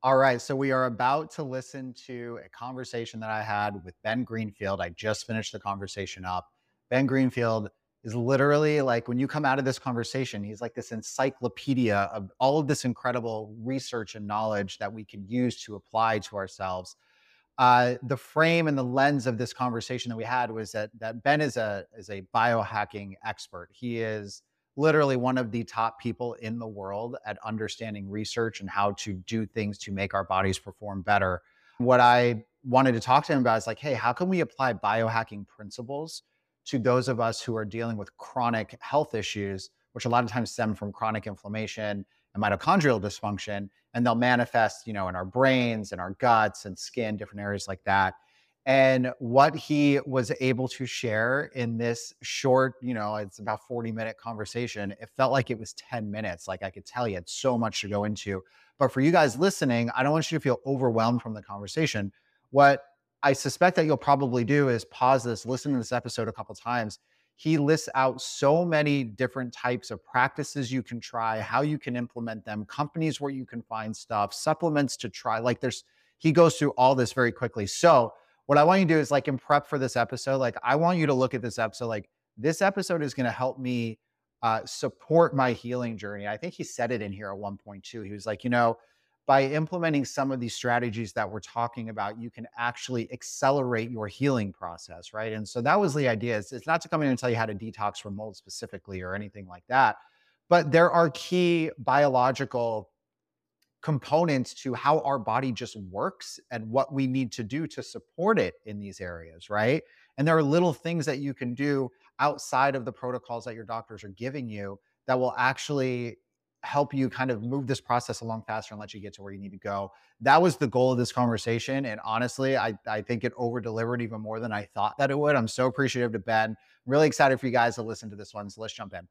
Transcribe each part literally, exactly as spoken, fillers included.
All right, so we are about to listen to a conversation that I had with Ben Greenfield. I just finished the conversation up. Ben Greenfield is literally like when you come out of this conversation, he's like this encyclopedia of all of this incredible research and knowledge that we can use to apply to ourselves. Uh, the frame and the lens of this conversation that we had was that that Ben is a is a biohacking expert. He is literally one of the top people in the world at understanding research and how to do things to make our bodies perform better. What I wanted to talk to him about is like, hey, how can we apply biohacking principles to those of us who are dealing with chronic health issues, which a lot of times stem from chronic inflammation and mitochondrial dysfunction, and they'll manifest, you know, in our brains and our guts and skin, different areas like that. And what he was able to share in this short, you know, it's about forty minute conversation, it felt like it was ten minutes. Like I could tell you had so much to go into. But for you guys listening, I don't want you to feel overwhelmed from the conversation. What I suspect that you'll probably do is pause this, listen to this episode a couple times. He lists out so many different types of practices you can try, how you can implement them, companies where you can find stuff, supplements to try. Like there's, he goes through all this very quickly. So, what I want you to do is like in prep for this episode, like I want you to look at this episode, like this episode is going to help me uh, support my healing journey. I think he said it in here at one point too. He was like, you know, by implementing some of these strategies that we're talking about, you can actually accelerate your healing process, right? And so that was the idea. It's, it's not to come in and tell you how to detox from mold specifically or anything like that, but there are key biological components to how our body just works and what we need to do to support it in these areas, right? And there are little things that you can do outside of the protocols that your doctors are giving you that will actually help you kind of move this process along faster and let you get to where you need to go. That was the goal of this conversation. And honestly, I, I think it over delivered even more than I thought that it would. I'm so appreciative to Ben. I'm really excited for you guys to listen to this one. So let's jump in.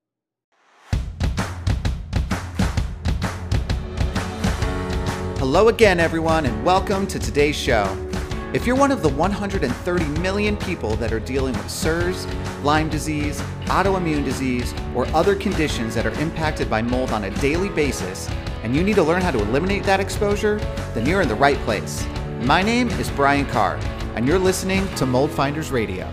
Hello again, everyone, and welcome to today's show. If you're one of the one hundred thirty million people that are dealing with S I R S, Lyme disease, autoimmune disease, or other conditions that are impacted by mold on a daily basis, and you need to learn how to eliminate that exposure, then you're in the right place. My name is Brian Carr, and you're listening to Mold Finders Radio.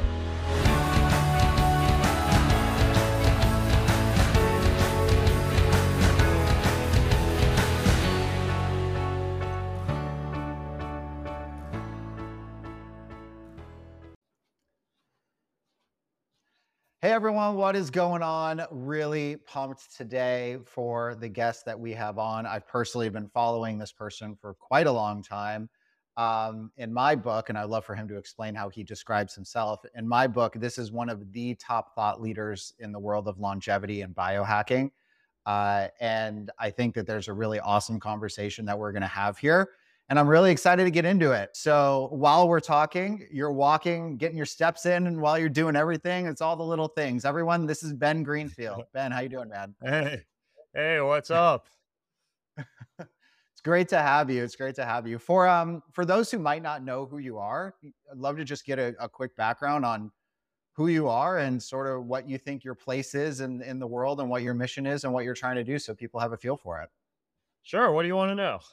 Hey everyone, what is going on? Really pumped today for the guest that we have on. I've personally been following this person for quite a long time. Um, in my book, and I'd love for him to explain how he describes himself. In my book, this is one of the top thought leaders in the world of longevity and biohacking. Uh, and I think that there's a really awesome conversation that we're going to have here. And I'm really excited to get into it. So while we're talking, you're walking, getting your steps in, and while you're doing everything, it's all the little things. Everyone, this is Ben Greenfield. Ben, how you doing, man? Hey, hey, what's up? It's great to have you. It's great to have you. For um for those who might not know who you are, I'd love to just get a, a quick background on who you are and sort of what you think your place is in in the world and what your mission is and what you're trying to do, so people have a feel for it. Sure, what do you want to know?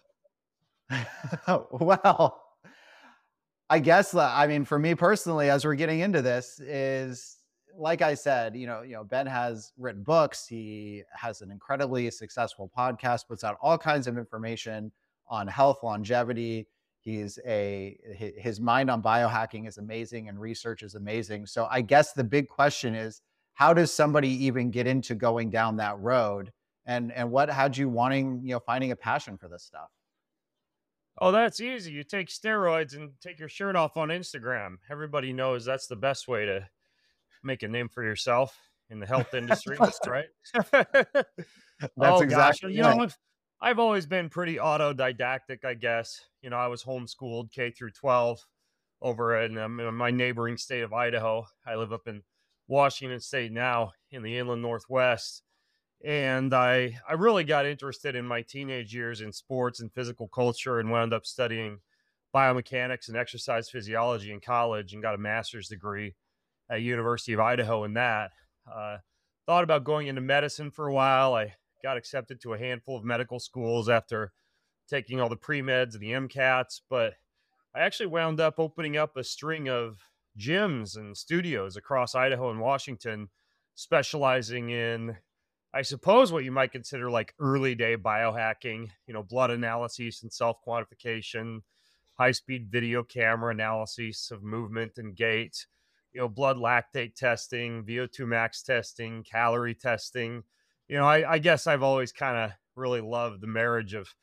Well, I guess, uh, I mean, for me personally, as we're getting into this, is like I said, you know, you know, Ben has written books. He has an incredibly successful podcast, puts out all kinds of information on health, longevity. He's a hi- his mind on biohacking is amazing and research is amazing. So I guess the big question is, how does somebody even get into going down that road? And and what had you wanting, you know, finding a passion for this stuff? Oh, that's easy. You take steroids and take your shirt off on Instagram. Everybody knows that's the best way to make a name for yourself in the health industry, That's right? that's Oh gosh, exactly you right. know, I've, I've always been pretty autodidactic, I guess. You know, I was homeschooled K through twelve over in, um, in my neighboring state of Idaho. I live up in Washington State now in the inland Northwest. And I I really got interested in my teenage years in sports and physical culture and wound up studying biomechanics and exercise physiology in college and got a master's degree at University of Idaho in that. Uh, thought about going into medicine for a while. I got accepted to a handful of medical schools after taking all the pre-meds and the MCATs, but I actually wound up opening up a string of gyms and studios across Idaho and Washington, specializing in, I suppose, what you might consider like early day biohacking, you know, blood analysis and self quantification, high speed video camera analysis of movement and gait, you know, blood lactate testing, V O two max testing, calorie testing. You know, I, I guess I've always kind of really loved the marriage of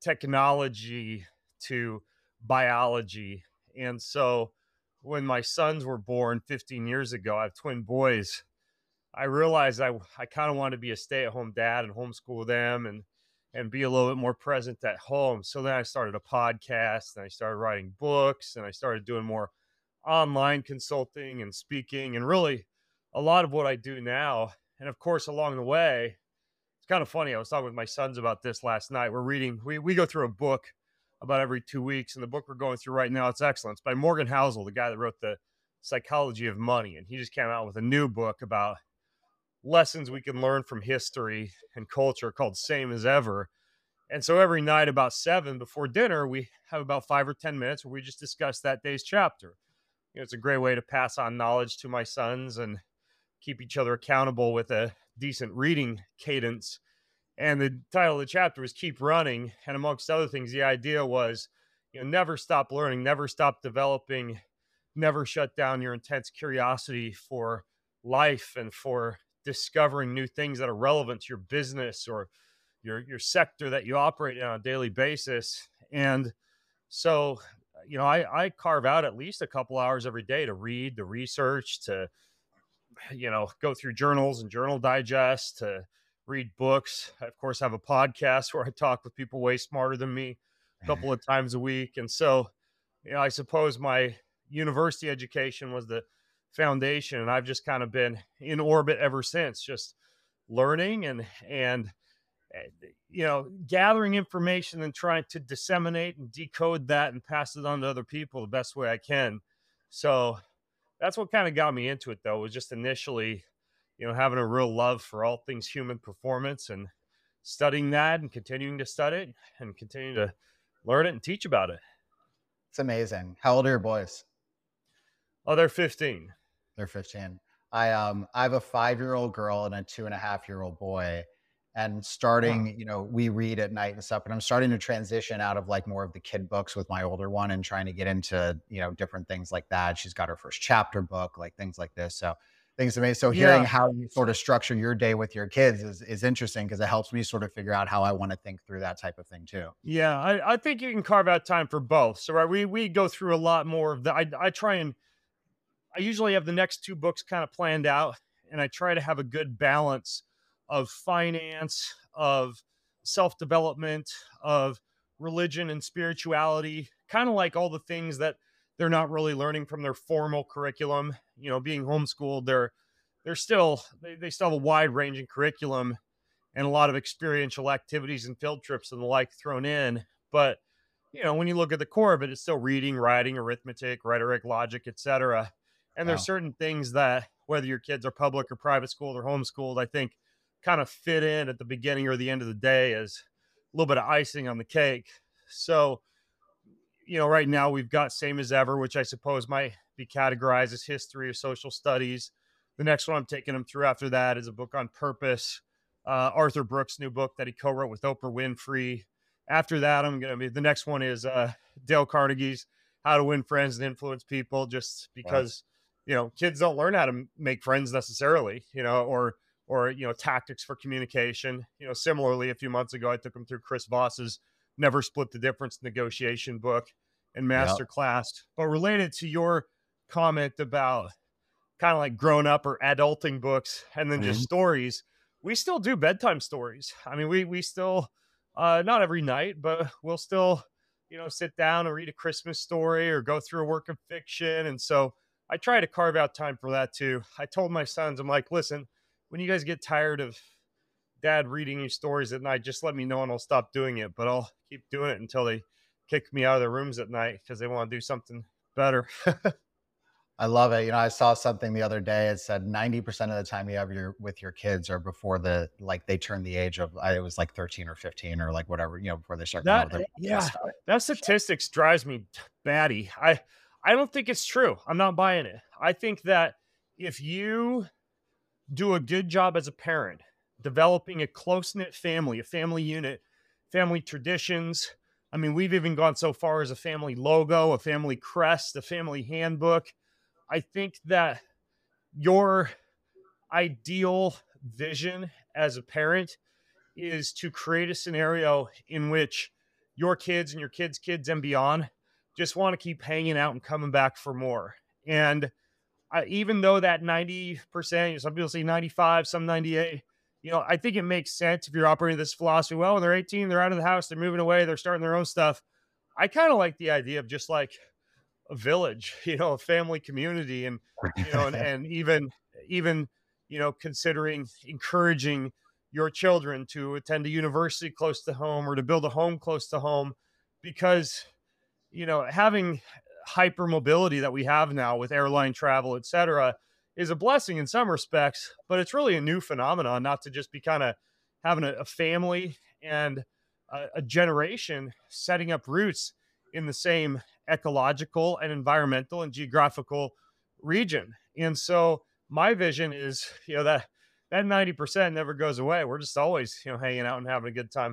technology to biology. And so when my sons were born fifteen years ago, I have twin boys. I realized I, I kind of wanted to be a stay at home dad and homeschool them and, and be a little bit more present at home. So then I started a podcast and I started writing books and I started doing more online consulting and speaking and really a lot of what I do now. And of course, along the way, it's kind of funny. I was talking with my sons about this last night. We're reading, we, we go through a book about every two weeks. And the book we're going through right now, it's excellent. It's by Morgan Housel, the guy that wrote The Psychology of Money. And he just came out with a new book about lessons we can learn from history and culture called Same as Ever. And so every night about seven before dinner, we have about five or ten minutes where we just discuss that day's chapter. You know, it's a great way to pass on knowledge to my sons and keep each other accountable with a decent reading cadence. And the title of the chapter was Keep Running. And amongst other things, the idea was, you know, never stop learning, never stop developing, never shut down your intense curiosity for life and for discovering new things that are relevant to your business or your, your sector that you operate in on a daily basis. And so, you know, I, I carve out at least a couple hours every day to read, to research, to, you know, go through journals and journal digest, to read books. I, of course, have a podcast where I talk with people way smarter than me a couple of times a week. And so, you know, I suppose my university education was the foundation, and I've just kind of been in orbit ever since, just learning and, and, you know, gathering information and trying to disseminate and decode that and pass it on to other people the best way I can. So that's what kind of got me into it, though, was just initially, you know, having a real love for all things human performance and studying that and continuing to study it and continue to learn it and teach about it. It's amazing. How old are your boys? Oh, they're fifteen. They're fifteen. I um I have a five-year-old girl and a two and a half year old boy. And starting, Wow. you know, we read at night and stuff, but I'm starting to transition out of like more of the kid books with my older one and trying to get into, you know, different things like that. She's got her first chapter book, like things like this. So things amazing. So hearing Yeah. how you sort of structure your day with your kids is, is interesting because it helps me sort of figure out how I want to think through that type of thing too. Yeah. I, I think you can carve out time for both. So right, we, we go through a lot more of the, I, I try and, I usually have the next two books kind of planned out and I try to have a good balance of finance, of self-development, of religion and spirituality, kind of like all the things that they're not really learning from their formal curriculum. You know, being homeschooled, they're they're still they, they still have a wide ranging curriculum and a lot of experiential activities and field trips and the like thrown in. But you know, when you look at the core of it, it's still reading, writing, arithmetic, rhetoric, logic, et cetera. And there's Wow. certain things that whether your kids are public or private schooled or homeschooled, I think kind of fit in at the beginning or the end of the day as a little bit of icing on the cake. So, you know, right now we've got Same as Ever, which I suppose might be categorized as history or social studies. The next one I'm taking them through after that is a book on purpose. Uh, Arthur Brooks' new book that he co-wrote with Oprah Winfrey. After that, I'm going to be, the next one is uh, Dale Carnegie's How to Win Friends and Influence People, just Wow. because, you know, kids don't learn how to make friends necessarily, you know, or, or, you know, tactics for communication. You know, similarly, a few months ago, I took them through Chris Voss's Never Split the Difference negotiation book and Yep. masterclass. But related to your comment about kind of like grown up or adulting books and then just Mhm. stories, we still do bedtime stories. I mean, we, we still, uh, not every night, but we'll still, you know, sit down and read a Christmas story or go through a work of fiction. And so I try to carve out time for that too. I told my sons, I'm like, listen, when you guys get tired of dad reading you stories at night, just let me know and I'll stop doing it. But I'll keep doing it until they kick me out of their rooms at night because they want to do something better. I love it. You know, I saw something the other day. It said ninety percent of the time you have your with your kids are before the like they turn the age of I it was like thirteen or fifteen or like whatever, you know, before they start coming out That with their and yeah, stuff. that statistics drives me t batty. I I don't think it's true. I'm not buying it. I think that if you do a good job as a parent, developing a close-knit family, a family unit, family traditions. I mean, we've even gone so far as a family logo, a family crest, a family handbook. I think that your ideal vision as a parent is to create a scenario in which your kids and your kids' kids and beyond just want to keep hanging out and coming back for more. And I, even though that ninety percent, some people say ninety-five, some ninety-eight, you know, I think it makes sense if you're operating this philosophy. Well, when they're eighteen, they're out of the house, they're moving away, they're starting their own stuff. I kind of like the idea of just like a village, you know, a family community, and you know, and, and even even you know, considering encouraging your children to attend a university close to home or to build a home close to home, because you know, having hyper mobility that we have now with airline travel, et cetera, is a blessing in some respects, but it's really a new phenomenon, not to just be kind of having a, a family and a, a generation setting up roots in the same ecological and environmental and geographical region. And so my vision is, you know, that that ninety percent never goes away. We're just always, you know, hanging out and having a good time.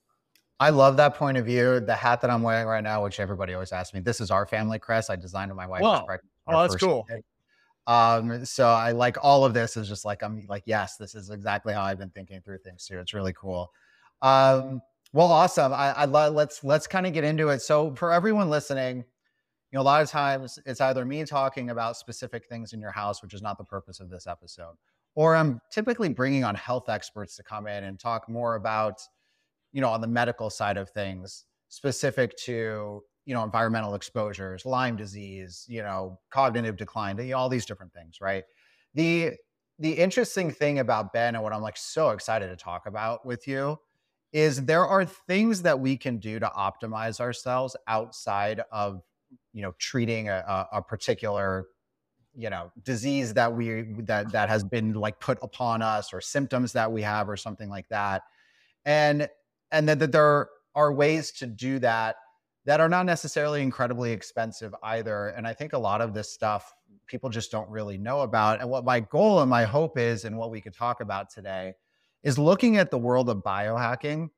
I love that point of view. The hat that I'm wearing right now, which everybody always asks me, this is our family crest. I designed when my wife was Wow. pregnant. Our Oh, that's first cool. kid. Um, so I like all of this is just like, I'm like, yes, this is exactly how I've been thinking through things too. It's really cool. Um, well, awesome. I, I love, let's, let's kind of get into it. So for everyone listening, you know, a lot of times it's either me talking about specific things in your house, which is not the purpose of this episode, or I'm typically bringing on health experts to come in and talk more about, you know, on the medical side of things, specific to, you know, environmental exposures, Lyme disease, you know, cognitive decline, you know, all these different things, right? The the interesting thing about Ben and what I'm like so excited to talk about with you is there are things that we can do to optimize ourselves outside of, you know, treating a, a, a particular, you know, disease that we that that has been like put upon us or symptoms that we have or something like that. And and that, that there are ways to do that that are not necessarily incredibly expensive either. And I think a lot of this stuff people just don't really know about. And what my goal and my hope is, and what we could talk about today, is looking at the world of biohacking,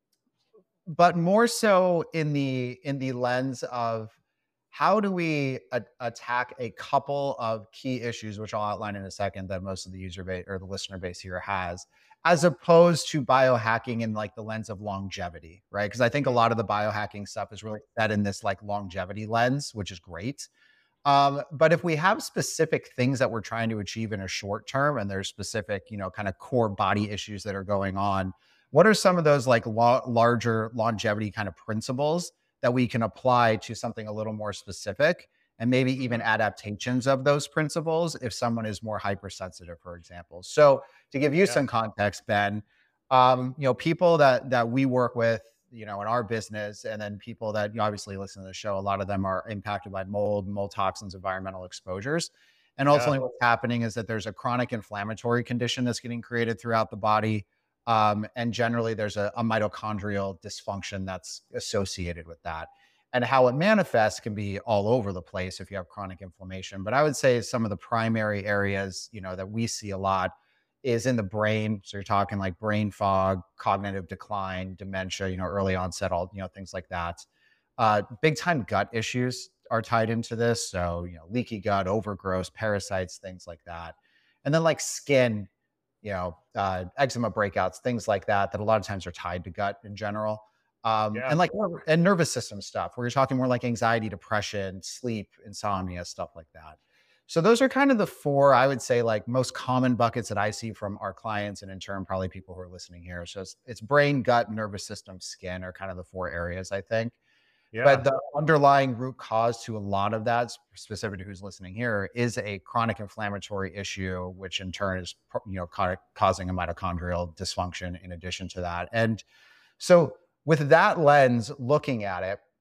but more so in the in the lens of how do we a- attack a couple of key issues, which I'll outline in a second, that most of the user base or the listener base here has, as opposed to biohacking in like the lens of longevity, right? Because I think a lot of the biohacking stuff is really set in this like longevity lens, which is great. Um, but if we have specific things that we're trying to achieve in a short term, and there's specific, you know, kind of core body issues that are going on, what are some of those like lo- larger longevity kind of principles that we can apply to something a little more specific, and maybe even adaptations of those principles if someone is more hypersensitive, for example? So to give you Yeah. some context, Ben, um, you know, people that that we work with, you know, in our business, and then people that you obviously listen to the show, a lot of them are impacted by mold, mold toxins, environmental exposures. And Yeah. ultimately what's happening is that there's a chronic inflammatory condition that's getting created throughout the body. Um, and generally there's a, a mitochondrial dysfunction that's associated with that. And how it manifests can be all over the place if you have chronic inflammation. But I would say some of the primary areas, you know, that we see a lot is in the brain. So you're talking like brain fog, cognitive decline, dementia, you know, early onset, all, you know, things like that. Uh, big time gut issues are tied into this. So, you know, leaky gut, overgrowth, parasites, things like that. And then like skin, you know, uh, eczema breakouts, things like that, that a lot of times are tied to gut in general. Um, Yeah. and like, and nervous system stuff where you're talking more like anxiety, depression, sleep, insomnia, stuff like that. So those are kind of the four, I would say, like most common buckets that I see from our clients, and in turn, probably people who are listening here. So it's, it's brain, gut, nervous system, skin are kind of the four areas, I think. But Yeah. the underlying root cause to a lot of that, specific to who's listening here, is a chronic inflammatory issue, which in turn is, you know, ca- causing a mitochondrial dysfunction in addition to that. And so with that lens looking at it,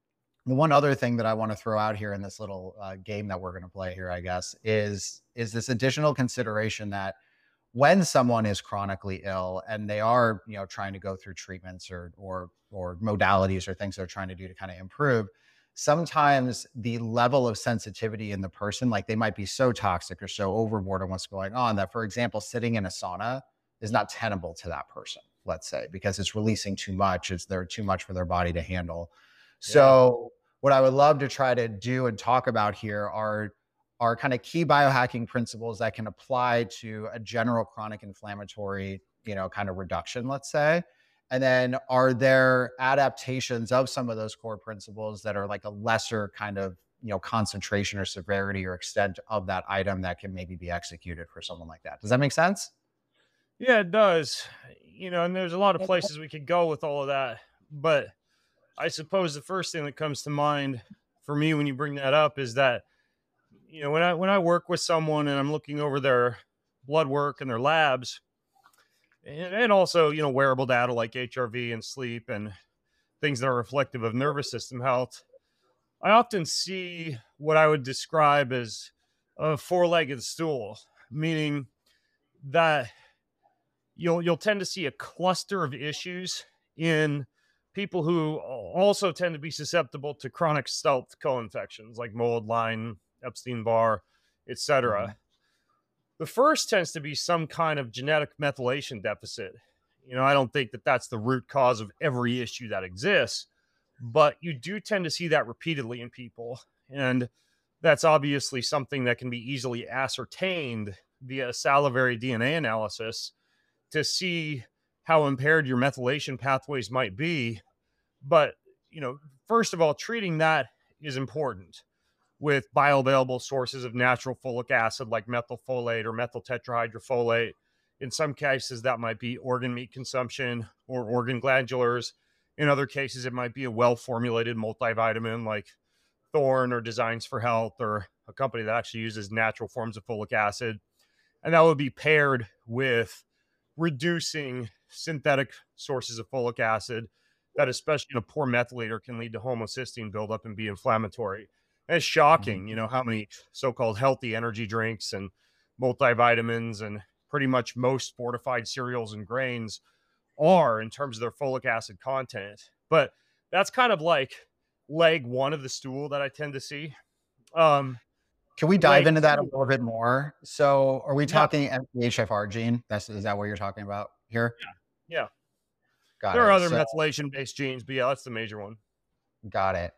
The one other thing that I want to throw out here in this little uh, game that we're going to play here, I guess, is is this additional consideration that when someone is chronically ill and they are, you know, trying to go through treatments or or or modalities or things they're trying to do to kind of improve, sometimes the level of sensitivity in the person, like they might be so toxic or so overboard on what's going on that, for example, sitting in a sauna is not tenable to that person, let's say, because it's releasing too much. It's there too much for their body to handle. Yeah. So what I would love to try to do and talk about here are are kind of key biohacking principles that can apply to a general chronic inflammatory, you know, kind of reduction, let's say. And then are there adaptations of some of those core principles that are like a lesser kind of, you know, concentration or severity or extent of that item that can maybe be executed for someone like that? Does that make sense? Yeah, it does. You know, and there's a lot of places we could go with all of that. But I suppose the first thing that comes to mind for me when you bring that up is that, you know, when I when I work with someone and I'm looking over their blood work and their labs, and, and also, you know, wearable data like H R V and sleep and things that are reflective of nervous system health, I often see what I would describe as a four-legged stool, meaning that you'll you'll tend to see a cluster of issues in people who also tend to be susceptible to chronic stealth co-infections like mold, Lyme, Epstein-Barr, Mhm. et cetera. The first tends to be some kind of genetic methylation deficit. You know, I don't think that that's the root cause of every issue that exists, but you do tend to see that repeatedly in people. And that's obviously something that can be easily ascertained via salivary D N A analysis to see how impaired your methylation pathways might be. But, you know, first of all, treating that is important with bioavailable sources of natural folic acid like methylfolate or methyl tetrahydrofolate. In some cases, that might be organ meat consumption or organ glandulars. In other cases, it might be a well formulated multivitamin like Thorne or Designs for Health or a company that actually uses natural forms of folic acid. And that would be paired with reducing synthetic sources of folic acid that, especially in a poor methylator, can lead to homocysteine buildup and be inflammatory. And it's Mhm. shocking, you know, how many so-called healthy energy drinks and multivitamins and pretty much most fortified cereals and grains are in terms of their folic acid content. But that's kind of like leg one of the stool that I tend to see. Um, Can we dive leg into that a two, little bit more? So are we yeah, talking M T H F R gene? That's is that what you're talking about here? yeah. Got There are it. other So methylation-based genes, but yeah, that's the major one. got it.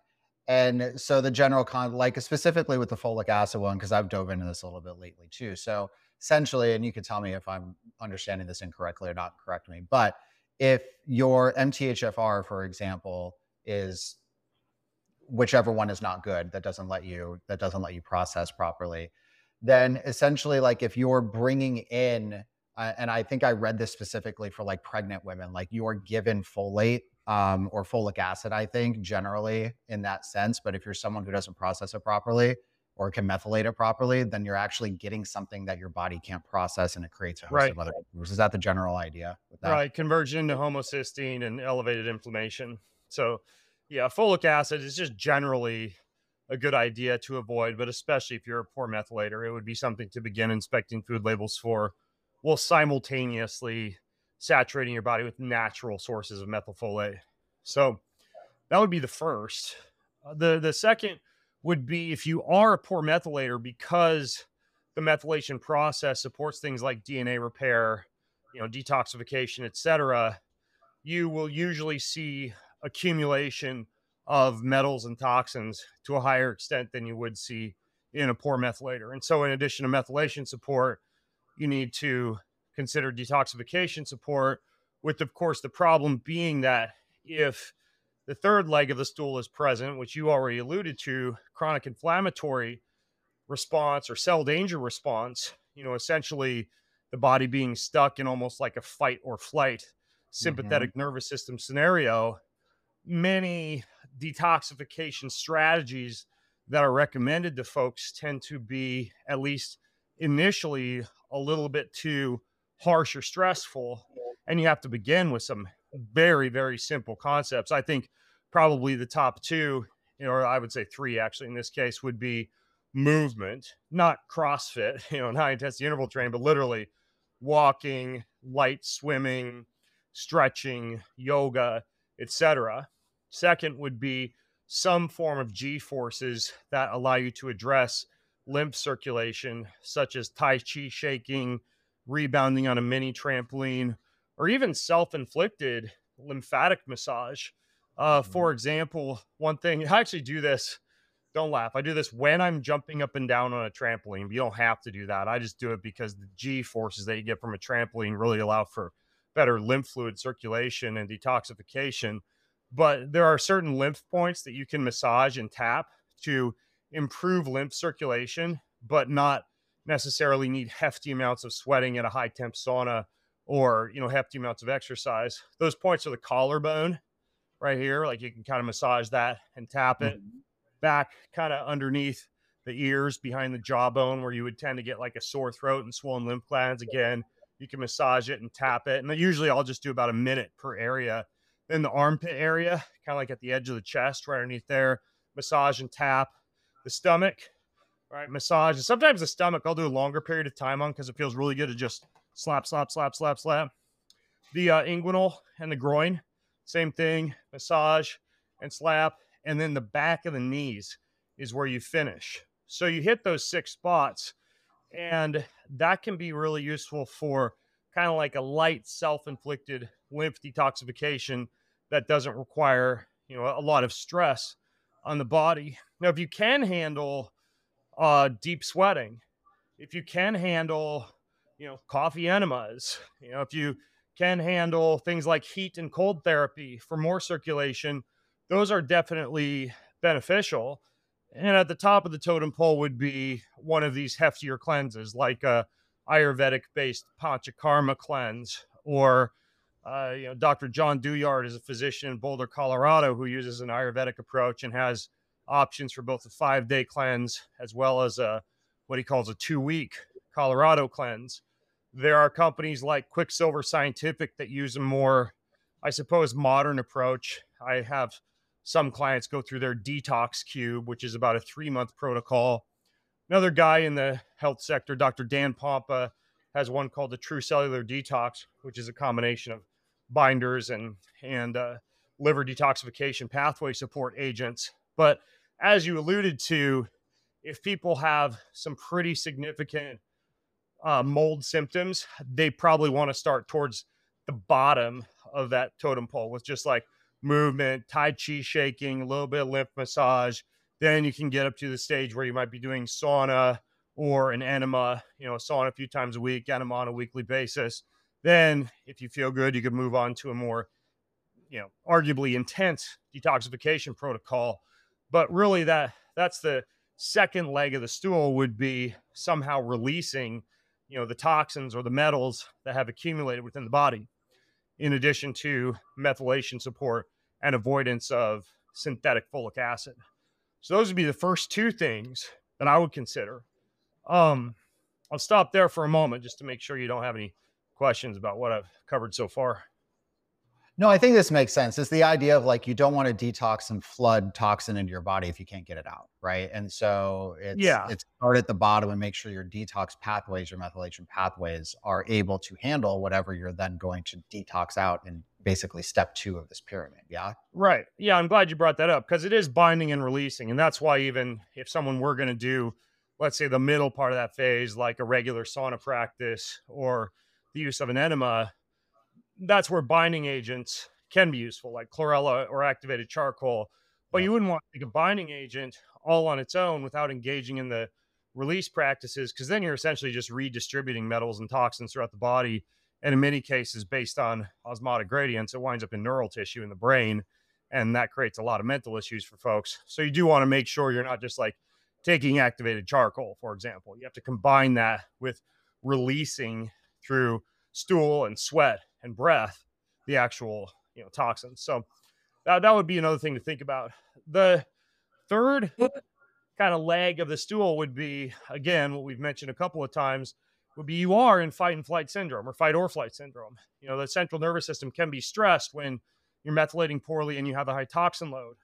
And so the general con, like specifically with the folic acid one, because I've dove into this a little bit lately too. So essentially, and you can tell me if I'm understanding this incorrectly or not, correct me. But if your M T H F R, for example, is whichever one is not good, that doesn't let you that doesn't let you process properly, then essentially, like if you're bringing in, uh, and I think I read this specifically for like pregnant women, like you're given folate um, or folic acid, I think generally in that sense. But if you're someone who doesn't process it properly or can methylate it properly, then you're actually getting something that your body can't process, and it creates a host Right. of other issues. Is that the general idea with that? Right, conversion to homocysteine and elevated inflammation. So, yeah, folic acid is just generally a good idea to avoid, but especially if you're a poor methylator, it would be something to begin inspecting food labels for, while simultaneously saturating your body with natural sources of methylfolate. So, that would be the first. Uh, the the second would be if you are a poor methylator because the methylation process supports things like D N A repair, you know, detoxification, et cetera, you will usually see accumulation of metals and toxins to a higher extent than you would see in a poor methylator. And so, in addition to methylation support, you need to consider detoxification support, with, of course, the problem being that if the third leg of the stool is present, which you already alluded to, chronic inflammatory response or cell danger response, you know, essentially the body being stuck in almost like a fight or flight Hmm. sympathetic nervous system scenario, many detoxification strategies that are recommended to folks tend to be, at least initially, a little bit too harsh or stressful. And you have to begin with some very, very simple concepts. I think probably the top two you know, or I would say three actually in this case, would be movement, not CrossFit, you know, high intensity interval training, but literally walking, light swimming, stretching, yoga, et cetera. Second would be some form of G forces that allow you to address lymph circulation, such as Tai Chi shaking, rebounding on a mini trampoline, or even self-inflicted lymphatic massage. Uh, Mhm. for example, one thing, I actually do this, don't laugh. I do this when I'm jumping up and down on a trampoline. But you don't have to do that. I just do it because the G forces that you get from a trampoline really allow for better lymph fluid circulation and detoxification. But there are certain lymph points that you can massage and tap to improve lymph circulation, but not necessarily need hefty amounts of sweating at a high temp sauna or, you know, hefty amounts of exercise. Those points are the collarbone right here. Like you can kind of massage that and tap it Mhm. back kind of underneath the ears behind the jawbone where you would tend to get like a sore throat and swollen lymph glands. Again, you can massage it and tap it. And usually I'll just do about a minute per area. Then the armpit area, kind of like at the edge of the chest, right underneath there, massage and tap. The stomach, right, massage. And sometimes the stomach I'll do a longer period of time on because it feels really good to just slap, slap, slap, slap, slap. The uh, inguinal and the groin, same thing, massage and slap. And then the back of the knees is where you finish. So you hit those six spots, and that can be really useful for kind of like a light self-inflicted lymph detoxification that doesn't require, you know, a lot of stress on the body. Now, if you can handle uh, deep sweating, if you can handle, you know, coffee enemas, you know, if you can handle things like heat and cold therapy for more circulation, those are definitely beneficial. And at the top of the totem pole would be one of these heftier cleanses, like a Ayurvedic based Panchakarma cleanse, or uh, you know, Doctor John Duyard is a physician in Boulder, Colorado, who uses an Ayurvedic approach and has options for both a five day cleanse as well as a what he calls a two week Colorado cleanse. There are companies like Quicksilver Scientific that use a more, I suppose, modern approach. I have some clients go through their detox cube, which is about a three month protocol. Another guy in the health sector, Doctor Dan Pompa, has one called the True Cellular Detox, which is a combination of binders and, and uh, liver detoxification pathway support agents. But as you alluded to, if people have some pretty significant uh, mold symptoms, they probably want to start towards the bottom of that totem pole with just like movement, Tai Chi shaking, a little bit of lymph massage. Then you can get up to the stage where you might be doing sauna or an enema, you know, sauna a few times a week, enema on a weekly basis. Then if you feel good, you could move on to a more, you know, arguably intense detoxification protocol. But really that that's the second leg of the stool, would be somehow releasing, you know, the toxins or the metals that have accumulated within the body, in addition to methylation support and avoidance of synthetic folic acid. So those would be the first two things that I would consider. Um, I'll stop there for a moment just to make sure you don't have any questions about what I've covered so far. No, I think this makes sense. It's the idea of like you don't want to detox and flood toxin into your body if you can't get it out, right? And so it's Yeah, it's start at the bottom and make sure your detox pathways, your methylation pathways are able to handle whatever you're then going to detox out in basically step two of this pyramid. Yeah. right. Yeah, I'm glad you brought that up because it is binding and releasing. And that's why even if someone were going to do, let's say, the middle part of that phase, like a regular sauna practice or the use of an enema, that's where binding agents can be useful, like chlorella or activated charcoal. But Yep. you wouldn't want to take a binding agent all on its own without engaging in the release practices, because then you're essentially just redistributing metals and toxins throughout the body. And in many cases, based on osmotic gradients, it winds up in neural tissue in the brain. And that creates a lot of mental issues for folks. So you do want to make sure you're not just like taking activated charcoal, for example. You have to combine that with releasing through stool and sweat and breath the actual, you know, toxins. So that, that would be another thing to think about. The third kind of leg of the stool would be, again, what we've mentioned a couple of times, would be you are in fight and flight syndrome or fight or flight syndrome. You know, the central nervous system can be stressed when you're methylating poorly and you have a high toxin load.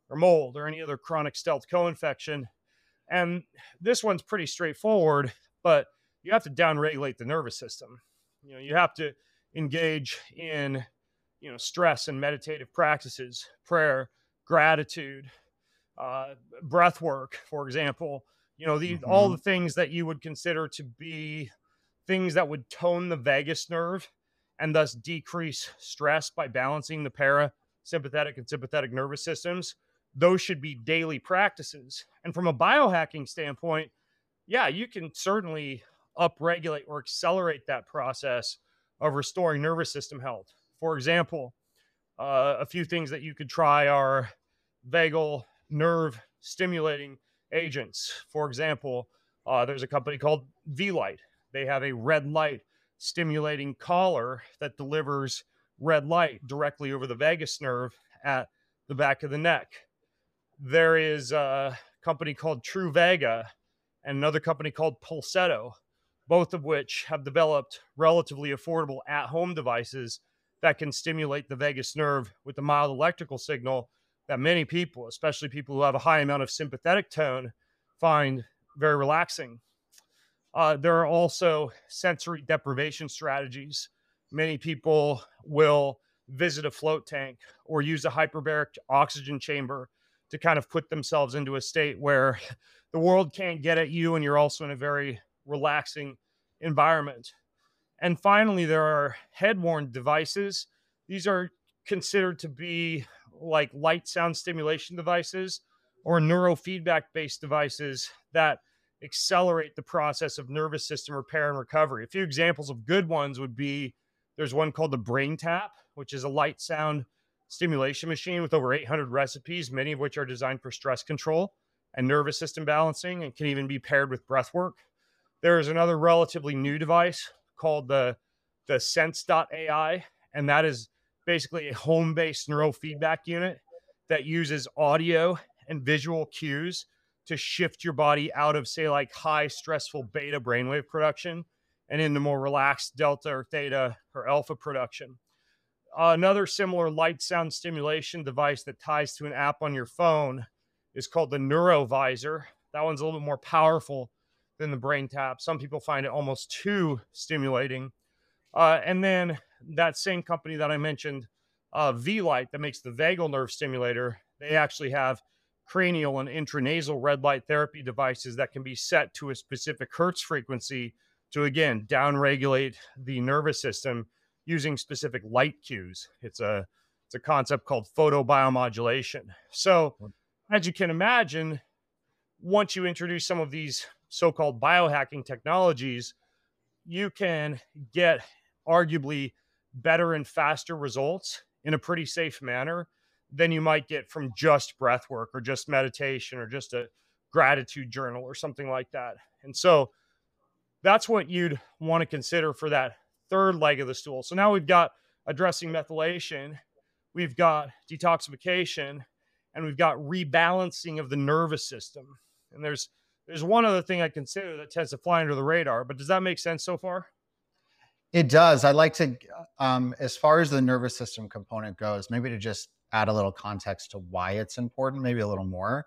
or mold or any other chronic stealth co-infection. And this one's pretty straightforward, but you have to downregulate the nervous system. You know, you have to engage in, you know, stress and meditative practices, prayer, gratitude, uh, breath work, for example. You know, the all Mm-hmm. the things that you would consider to be things that would tone the vagus nerve and thus decrease stress by balancing the parasympathetic and sympathetic nervous systems. Those should be daily practices. And from a biohacking standpoint, yeah, you can certainly upregulate or accelerate that process of restoring nervous system health. For example, uh, a few things that you could try are vagal nerve stimulating agents. For example, uh, there's a company called V-Light. They have a red light stimulating collar that delivers red light directly over the vagus nerve at the back of the neck. There is a company called Truvaga and another company called Pulsetto, both of which have developed relatively affordable at-home devices that can stimulate the vagus nerve with a mild electrical signal that many people, especially people who have a high amount of sympathetic tone, find very relaxing. Uh, there are also sensory deprivation strategies. Many people will visit a float tank or use a hyperbaric oxygen chamber to kind of put themselves into a state where the world can't get at you and you're also in a very relaxing environment. And finally, there are head-worn devices. These are considered to be like light sound stimulation devices or neurofeedback-based devices that accelerate the process of nervous system repair and recovery. A few examples of good ones would be, there's one called the Brain Tap, which is a light sound stimulation machine with over eight hundred recipes, many of which are designed for stress control and nervous system balancing and can even be paired with breath work. There is another relatively new device called the, the Sense dot A I, and that is basically a home-based neurofeedback unit that uses audio and visual cues to shift your body out of, say, like high stressful beta brainwave production and into more relaxed delta or theta or alpha production. Uh, another similar light sound stimulation device that ties to an app on your phone is called the Neurovisor. That one's a little bit more powerful than the Brain Tap. Some people find it almost too stimulating. Uh, and then that same company that I mentioned, uh, V-Light, that makes the vagal nerve stimulator, they actually have cranial and intranasal red light therapy devices that can be set to a specific hertz frequency to, again, downregulate the nervous system using specific light cues. It's a, it's a concept called photobiomodulation. So as you can imagine, once you introduce some of these so-called biohacking technologies, you can get arguably better and faster results in a pretty safe manner than you might get from just breath work or just meditation or just a gratitude journal or something like that. And so that's what you'd want to consider for that third leg of the stool. So now we've got addressing methylation, we've got detoxification, and we've got rebalancing of the nervous system. And there's there's one other thing I consider that tends to fly under the radar, but does that make sense so far? It does. I'd like to, um, as far as the nervous system component goes, maybe to just add a little context to why it's important, maybe a little more,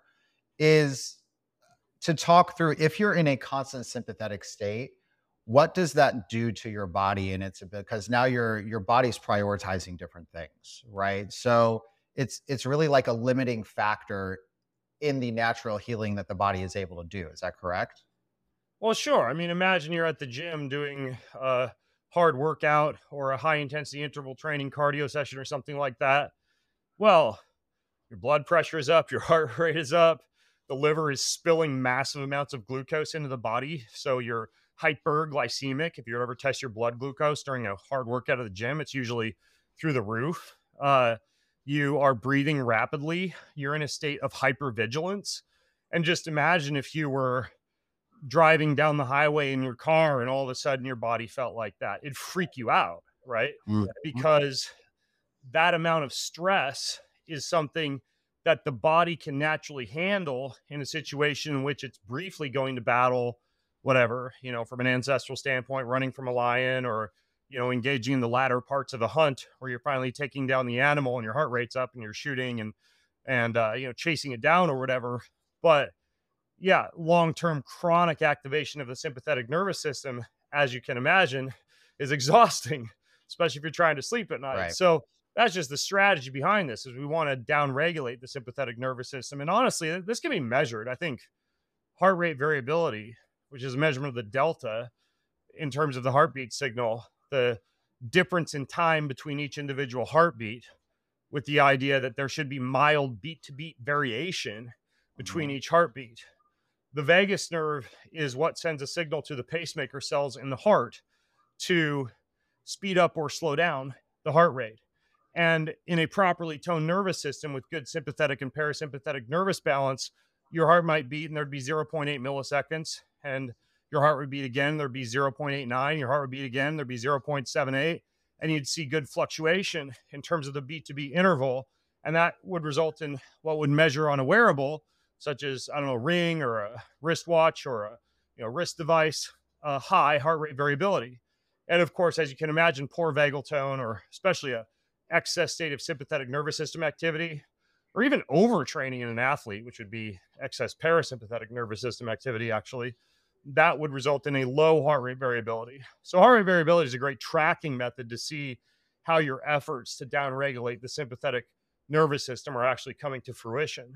is to talk through, if you're in a constant sympathetic state, what does that do to your body? And it's a bit, because now your your body's prioritizing different things, right? So it's it's really like a limiting factor in the natural healing that the body is able to do. Is that correct? Well, sure. I mean, imagine you're at the gym doing a hard workout or a high intensity interval training cardio session or something like that. Well, your blood pressure is up, your heart rate is up, the liver is spilling massive amounts of glucose into the body. So you're hyperglycemic. If you ever test your blood glucose during a hard workout at the gym, it's usually through the roof. Uh, you are breathing rapidly. You're in a state of hypervigilance. And just imagine if you were driving down the highway in your car and all of a sudden your body felt like that. It'd freak you out, right? Mhm. Because that amount of stress is something that the body can naturally handle in a situation in which it's briefly going to battle whatever, you know, from an ancestral standpoint, running from a lion, or, you know, engaging in the latter parts of a hunt where you're finally taking down the animal and your heart rate's up and you're shooting and and, uh, you know, chasing it down or whatever. But yeah, long-term chronic activation of the sympathetic nervous system, as you can imagine, is exhausting, especially if you're trying to sleep at night. Right. So that's just the strategy behind this is we want to down-regulate the sympathetic nervous system. And honestly, this can be measured. I think heart rate variability, which is a measurement of the delta in terms of the heartbeat signal, the difference in time between each individual heartbeat, with the idea that there should be mild beat-to-beat variation between Mhm. each heartbeat. The vagus nerve is what sends a signal to the pacemaker cells in the heart to speed up or slow down the heart rate. And in a properly toned nervous system with good sympathetic and parasympathetic nervous balance, your heart might beat and there'd be zero point eight milliseconds, and your heart would beat again, there'd be zero point eight nine, your heart would beat again, there'd be zero point seven eight, and you'd see good fluctuation in terms of the beat to beat interval. And that would result in what would measure on a wearable, such as, I don't know, ring or a wristwatch or a you know wrist device, uh, high heart rate variability. And of course, as you can imagine, poor vagal tone or especially a excess state of sympathetic nervous system activity, or even overtraining in an athlete, which would be excess parasympathetic nervous system activity, actually, that would result in a low heart rate variability. So heart rate variability is a great tracking method to see how your efforts to downregulate the sympathetic nervous system are actually coming to fruition.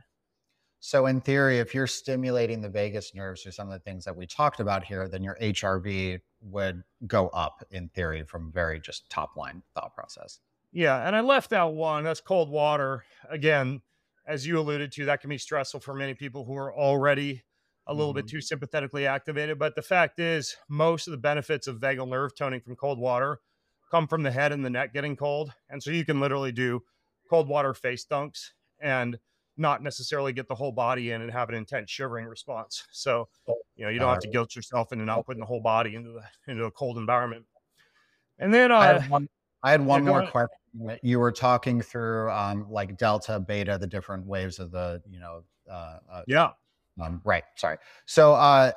So in theory, if you're stimulating the vagus nerves through some of the things that we talked about here, then your H R V would go up in theory from very just top line thought process. Yeah, and I left out one. That's cold water. Again, as you alluded to, that can be stressful for many people who are already a little bit Mhm. too sympathetically activated. But the fact is, most of the benefits of vagal nerve toning from cold water come from the head and the neck getting cold. And so you can literally do cold water face dunks and not necessarily get the whole body in and have an intense shivering response. So, you know, you don't Uh, have to guilt yourself into not putting the whole body into the into a cold environment. And then I uh had one I had yeah, one go more on. question. You were talking through, um, like delta, beta, the different waves of the, you know, uh, uh, Yeah. um, right. Sorry. So, uh,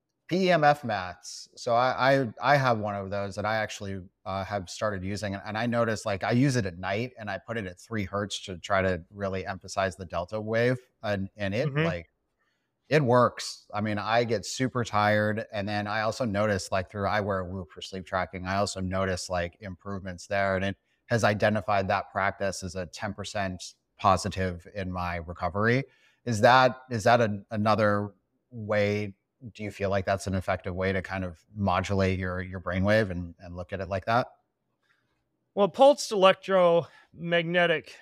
P E M F mats. So I, I I have one of those that I actually uh, have started using, and I noticed like I use it at night, and I put it at three hertz to try to really emphasize the delta wave, and and it Hmm. like it works. I mean, I get super tired. And then I also notice like through I wear a Whoop for sleep tracking. I also notice like improvements there. And it has identified that practice as a ten percent positive in my recovery. Is that is that a, another way? Do you feel like that's an effective way to kind of modulate your your brainwave and, and look at it like that? Well, pulsed electromagnetic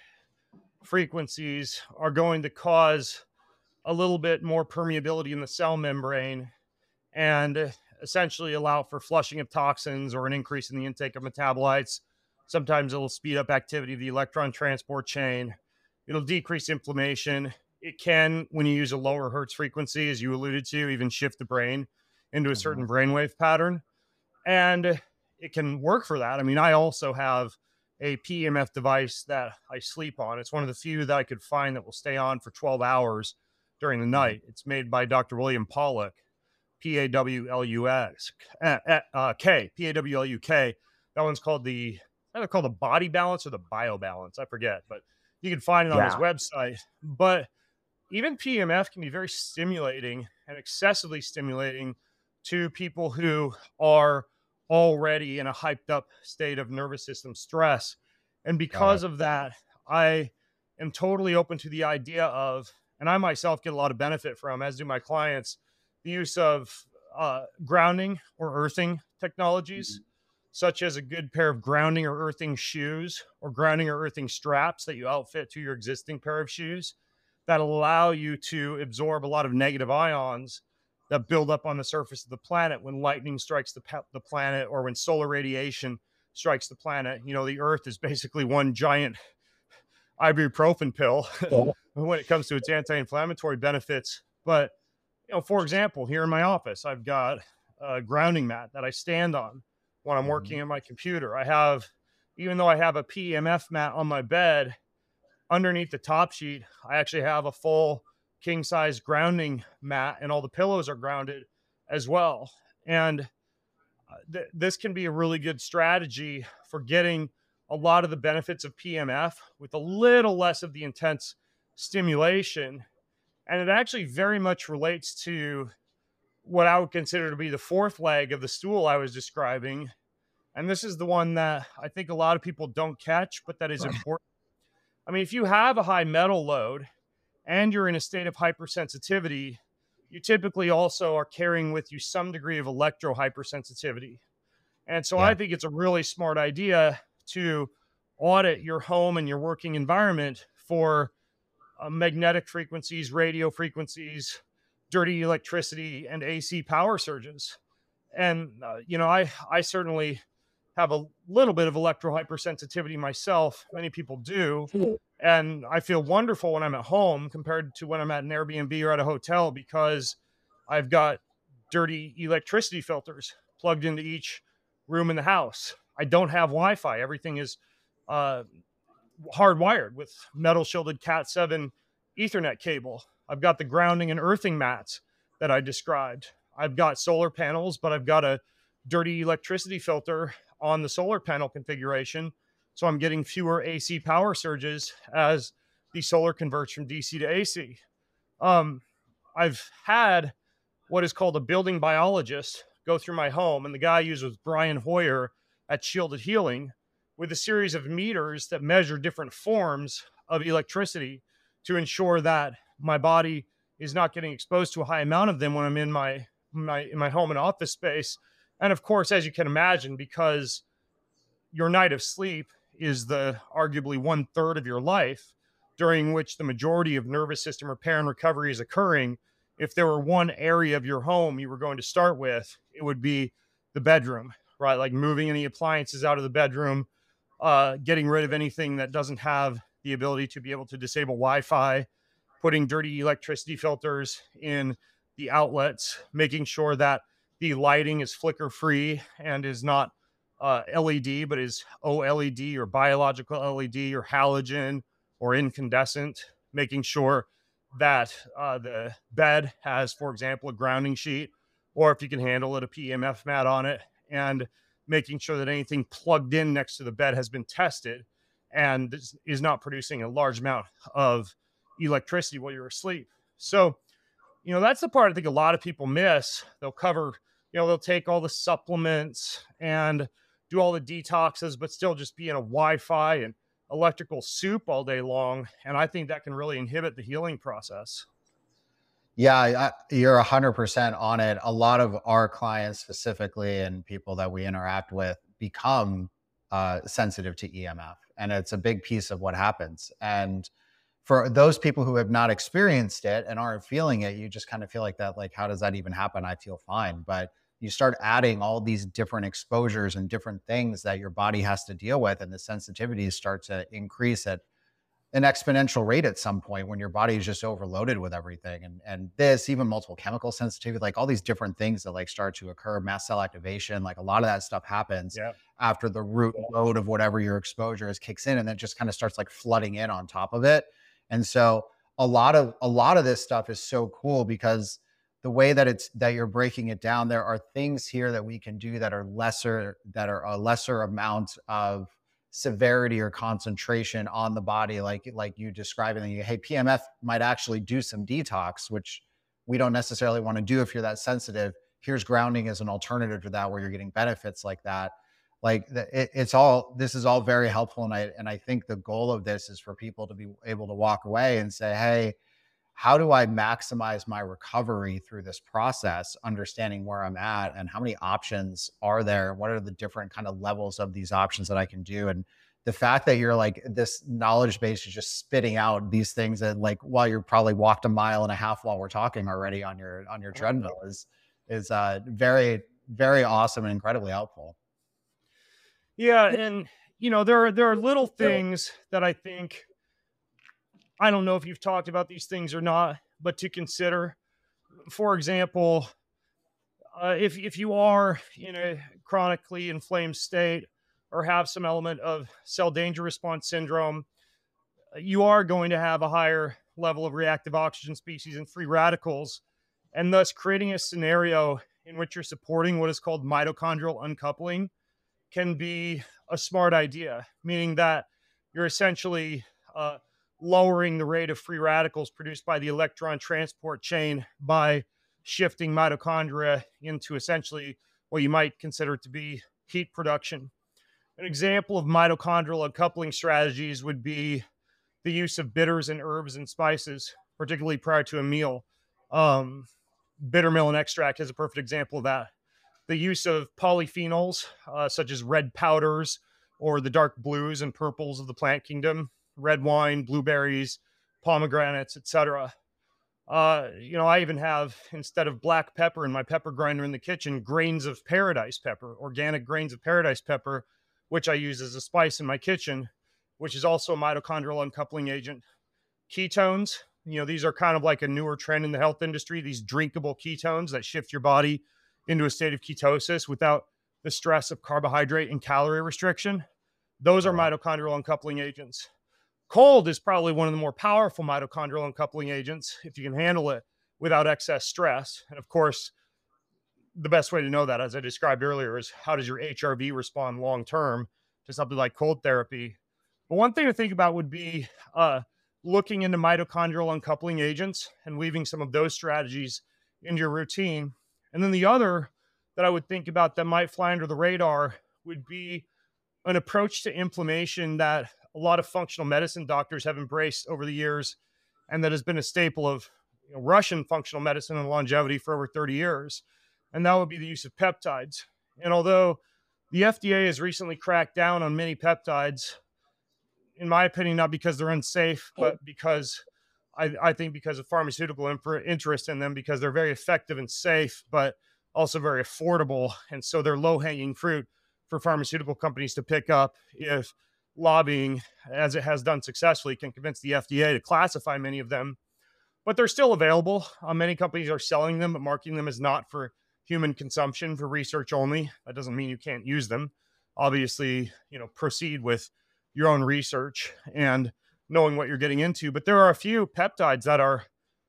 frequencies are going to cause a little bit more permeability in the cell membrane and essentially allow for flushing of toxins or an increase in the intake of metabolites. Sometimes it'll speed up activity of the electron transport chain. It'll decrease inflammation. It can, when you use a lower hertz frequency, as you alluded to, even shift the brain into a Mhm. certain brainwave pattern. And it can work for that. I mean, I also have a P E M F device that I sleep on. It's one of the few that I could find that will stay on for twelve hours during the Mhm. night. It's made by Doctor William Pollock, P A W L U S, uh, uh, uh, K, P A W L U K. That one's called the, either called the Body Balance or the Bio Balance. I forget, but you can find it on his Yeah. website. But even P E M F can be very stimulating and excessively stimulating to people who are already in a hyped up state of nervous system stress. And Got it. because of that, I am totally open to the idea of, and I myself get a lot of benefit from, as do my clients, the use of uh, grounding or earthing technologies, Mhm. such as a good pair of grounding or earthing shoes or grounding or earthing straps that you outfit to your existing pair of shoes that allow you to absorb a lot of negative ions that build up on the surface of the planet when lightning strikes the, pa- the planet or when solar radiation strikes the planet. You know, the earth is basically one giant ibuprofen pill when it comes to its anti-inflammatory benefits. But, you know, for example, here in my office, I've got a grounding mat that I stand on when I'm Mhm. working on my computer. I have, even though I have a P E M F mat on my bed, underneath the top sheet, I actually have a full king size grounding mat, and all the pillows are grounded as well. And uh, th- this can be a really good strategy for getting a lot of the benefits of P M F with a little less of the intense stimulation. And it actually very much relates to what I would consider to be the fourth leg of the stool I was describing. And this is the one that I think a lot of people don't catch, but that is important. I mean, if you have a high metal load and you're in a state of hypersensitivity, you typically also are carrying with you some degree of electro hypersensitivity. And so Yeah. I think it's a really smart idea to audit your home and your working environment for uh, magnetic frequencies, radio frequencies, dirty electricity, and A C power surges. And, uh, you know, I, I certainly have a little bit of electro hypersensitivity myself. Many people do. And I feel wonderful when I'm at home compared to when I'm at an Airbnb or at a hotel, because I've got dirty electricity filters plugged into each room in the house. I don't have Wi-Fi. Everything is uh, hardwired with metal shielded cat seven Ethernet cable. I've got the grounding and earthing mats that I described. I've got solar panels, but I've got a dirty electricity filter on the solar panel configuration. So I'm getting fewer A C power surges as the solar converts from D C to A C. Um, I've had what is called a building biologist go through my home, and the guy I use was Brian Hoyer at Shielded Healing, with a series of meters that measure different forms of electricity to ensure that my body is not getting exposed to a high amount of them when I'm in my, my, in my home and office space. And of course, as you can imagine, because your night of sleep is the arguably one third of your life, during which the majority of nervous system repair and recovery is occurring, if there were one area of your home you were going to start with, it would be the bedroom, right? Like moving any appliances out of the bedroom, uh, getting rid of anything that doesn't have the ability to be able to disable Wi-Fi, putting dirty electricity filters in the outlets, making sure that the lighting is flicker free and is not uh, L E D, but is O L E D or biological L E D or halogen or incandescent, making sure that uh, the bed has, for example, a grounding sheet, or if you can handle it, a P M F mat on it, and making sure that anything plugged in next to the bed has been tested and is not producing a large amount of electricity while you're asleep. So, you know, that's the part I think a lot of people miss. They'll cover, you know, they'll take all the supplements and do all the detoxes, but still just be in a Wi-Fi and electrical soup all day long. And I think that can really inhibit the healing process. Yeah, I, you're one hundred percent on it. A lot of our clients specifically and people that we interact with become uh, sensitive to E M F. And it's a big piece of what happens. And for those people who have not experienced it and aren't feeling it, you just kind of feel like that, like, how does that even happen? I feel fine. But you start adding all these different exposures and different things that your body has to deal with, and the sensitivities start to increase at an exponential rate at some point when your body is just overloaded with everything. And and this, even multiple chemical sensitivity, like all these different things that like start to occur, mast cell activation, like a lot of that stuff happens Yeah. after the root load of whatever your exposure is kicks in, and then it just kind of starts like flooding in on top of it. And so a lot of a lot of this stuff is so cool because the way that it's that you're breaking it down, there are things here that we can do that are lesser, that are a lesser amount of severity or concentration on the body, like like you describing that you, hey, P M F might actually do some detox, which we don't necessarily want to do if you're that sensitive. Here's grounding as an alternative to that, where you're getting benefits like that. Like the, it, it's all, this is all very helpful. And I and I think the goal of this is for people to be able to walk away and say, hey, how do I maximize my recovery through this process, understanding where I'm at and how many options are there? What are the different kind of levels of these options that I can do? And the fact that you're like, this knowledge base is just spitting out these things that, like, while you're probably walked a mile and a half while we're talking already on your, on your treadmill is, is uh, very, very awesome and incredibly helpful. Yeah. And, you know, there are, there are little things that I think, I don't know if you've talked about these things or not, but to consider. For example, uh, if, if you are in a chronically inflamed state or have some element of cell danger response syndrome, you are going to have a higher level of reactive oxygen species and free radicals, and thus creating a scenario in which you're supporting what is called mitochondrial uncoupling can be a smart idea, meaning that you're essentially uh, lowering the rate of free radicals produced by the electron transport chain by shifting mitochondria into essentially what you might consider to be heat production. An example of mitochondrial uncoupling strategies would be the use of bitters and herbs and spices, particularly prior to a meal. Um, bitter melon extract is a perfect example of that. The use of polyphenols, uh, such as red powders or the dark blues and purples of the plant kingdom, red wine, blueberries, pomegranates, et cetera. Uh, you know, I even have, instead of black pepper in my pepper grinder in the kitchen, grains of paradise pepper, organic grains of paradise pepper, which I use as a spice in my kitchen, which is also a mitochondrial uncoupling agent. Ketones, you know, these are kind of like a newer trend in the health industry, these drinkable ketones that shift your body into a state of ketosis without the stress of carbohydrate and calorie restriction. Those are mitochondrial uncoupling agents. Cold is probably one of the more powerful mitochondrial uncoupling agents if you can handle it without excess stress. And of course, the best way to know that, as I described earlier, is how does your H R V respond long-term to something like cold therapy? But one thing to think about would be uh, looking into mitochondrial uncoupling agents and weaving some of those strategies into your routine. And then the other that I would think about that might fly under the radar would be an approach to inflammation that a lot of functional medicine doctors have embraced over the years, and that has been a staple of you know, Russian functional medicine and longevity for over thirty years. And that would be the use of peptides. And although the F D A has recently cracked down on many peptides, in my opinion, not because they're unsafe, but because I, I think because of pharmaceutical imp- interest in them, because they're very effective and safe, but also very affordable. And so they're low-hanging fruit for pharmaceutical companies to pick up if lobbying, as it has done successfully, can convince the F D A to classify many of them. But they're still available. Uh, many companies are selling them, but marketing them as not for human consumption, for research only. That doesn't mean you can't use them. Obviously, you know, proceed with your own research and knowing what you're getting into. But there are a few peptides that are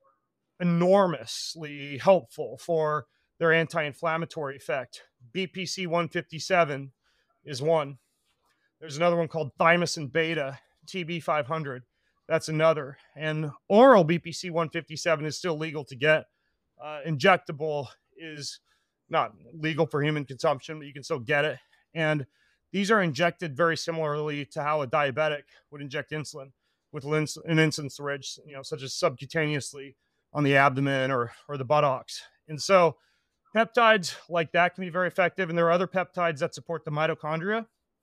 enormously helpful for their anti-inflammatory effect. B P C one fifty-seven is one. There's another one called thymosin beta, T B five hundred. That's another. And oral B P C one fifty-seven is still legal to get. Uh, injectable is not legal for human consumption, but you can still get it. And these are injected very similarly to how a diabetic would inject insulin, with an insulin syringe, you know, such as subcutaneously on the abdomen or, or the buttocks. And so peptides like that can be very effective. And there are other peptides that support the mitochondria.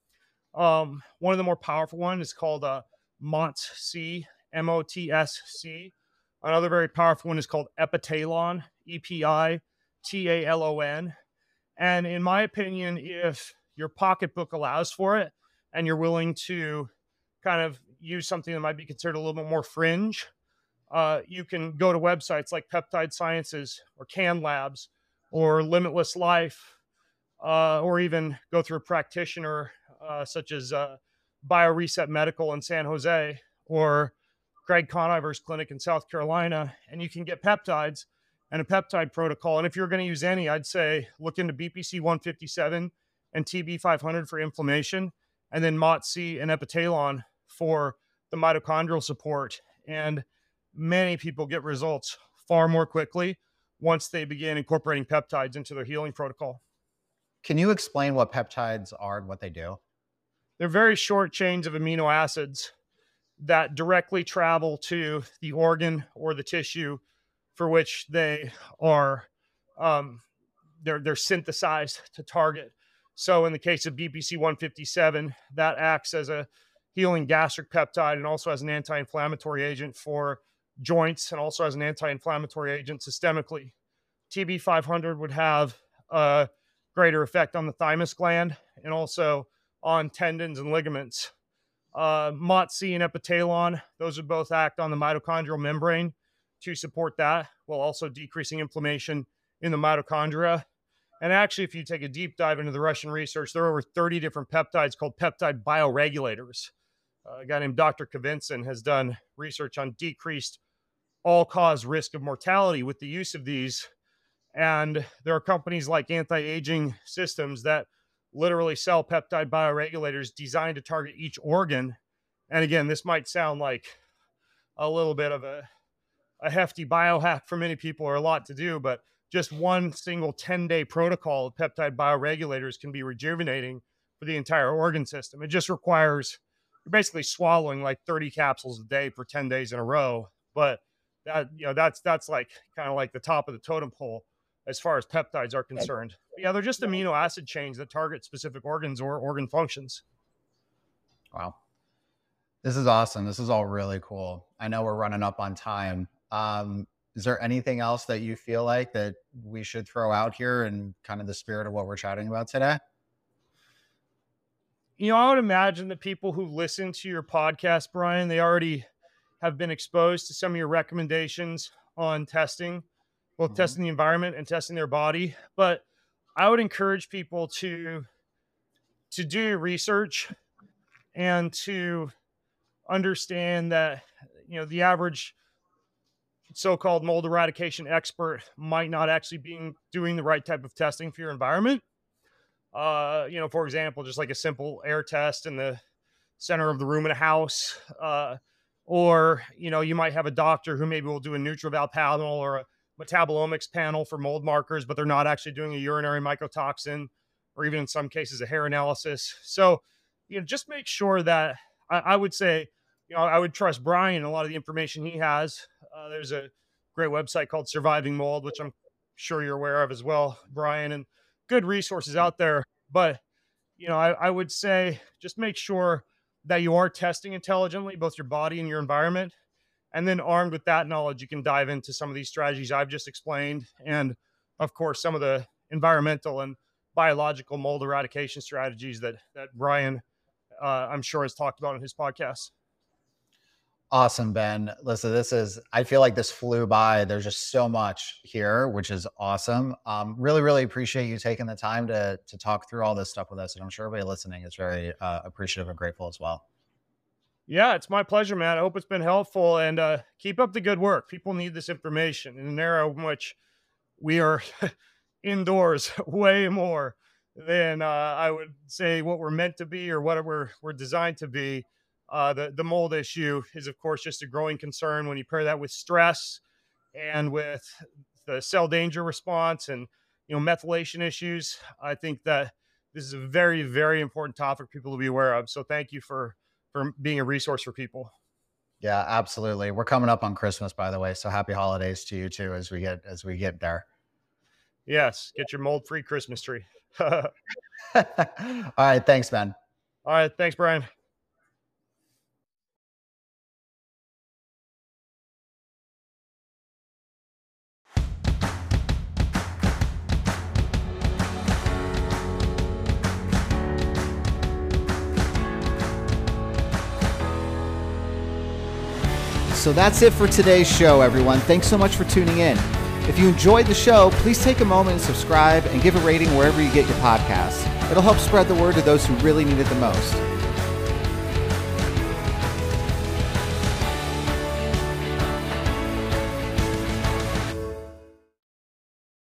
Um, one of the more powerful ones is called uh, M O T S C, M O T S C. Another very powerful one is called Epitalon, E P I T A L O N. And in my opinion, if your pocketbook allows for it and you're willing to kind of use something that might be considered a little bit more fringe, uh, you can go to websites like Peptide Sciences or Can Labs or Limitless Life, uh, or even go through a practitioner uh, such as uh, BioReset Medical in San Jose or Greg Conover's clinic in South Carolina, and you can get peptides and a peptide protocol. And if you're going to use any, I'd say look into B P C one fifty-seven and T B five hundred for inflammation, and then M O T S C and Epitalon for the mitochondrial support. And many people get results far more quickly once they begin incorporating peptides into their healing protocol. Can you explain what peptides are and what they do? They're very short chains of amino acids that directly travel to the organ or the tissue for which they are um, they're, they're synthesized to target. So in the case of B P C one fifty-seven, that acts as a healing gastric peptide and also as an anti-inflammatory agent for joints and also as an anti-inflammatory agent systemically. T B five hundred would have a greater effect on the thymus gland and also on tendons and ligaments. Uh, M O T S C and Epitalon, those would both act on the mitochondrial membrane to support that, while also decreasing inflammation in the mitochondria. And actually, if you take a deep dive into the Russian research, there are over thirty different peptides called peptide bioregulators. Uh, a guy named Doctor Kavinson has done research on decreased all-cause risk of mortality with the use of these. And there are companies like Anti-Aging Systems that literally sell peptide bioregulators designed to target each organ. And again, this might sound like a little bit of a, a hefty biohack for many people, or a lot to do, but just one single ten day protocol of peptide bioregulators can be rejuvenating for the entire organ system. It just requires, you're basically swallowing like thirty capsules a day for ten days in a row. But that, you know, that's, that's like kind of like the top of the totem pole as far as peptides are concerned. But yeah, they're just amino acid chains that target specific organs or organ functions. Wow. This is awesome. This is all really cool. I know we're running up on time. Um, is there anything else that you feel like that we should throw out here in kind of the spirit of what we're chatting about today? You know, I would imagine that people who listen to your podcast, Brian, they already have been exposed to some of your recommendations on testing, both mm-hmm. testing the environment and testing their body. But I would encourage people to, to do your research and to understand that, you know, the average so-called mold eradication expert might not actually be doing the right type of testing for your environment. Uh, you know, for example, just like a simple air test in the center of the room in a house, uh, or, you know, you might have a doctor who maybe will do a NutrEval panel or a metabolomics panel for mold markers, but they're not actually doing a urinary mycotoxin, or even in some cases a hair analysis. So, you know, just make sure that I, I would say, you know, I would trust Brian and a lot of the information he has. Uh, there's a great website called Surviving Mold, which I'm sure you're aware of as well, Brian, and good resources out there. But, you know, I, I would say just make sure that you are testing intelligently, both your body and your environment. And then armed with that knowledge, you can dive into some of these strategies I've just explained. And of course, some of the environmental and biological mold eradication strategies that, that Brian, uh, I'm sure, has talked about in his podcast. Awesome, Ben. Listen, this is, I feel like this flew by. There's just so much here, which is awesome. Um, really, really appreciate you taking the time to, to talk through all this stuff with us. And I'm sure everybody listening is very uh, appreciative and grateful as well. Yeah, it's my pleasure, man. I hope it's been helpful, and uh, keep up the good work. People need this information in an era in which we are indoors way more than uh, I would say what we're meant to be or what we're, we're designed to be. Uh, the, the mold issue is, of course, just a growing concern when you pair that with stress and with the cell danger response and, you know, methylation issues. I think that this is a very, very important topic for people to be aware of. So thank you for, for being a resource for people. Yeah, absolutely. We're coming up on Christmas, by the way. So happy holidays to you too, as we get, as we get there. Yes. Get your mold-free Christmas tree. All right. Thanks, Ben. All right. Thanks, Brian. So that's it for today's show, everyone. Thanks so much for tuning in. If you enjoyed the show, please take a moment and subscribe and give a rating wherever you get your podcasts. It'll help spread the word to those who really need it the most.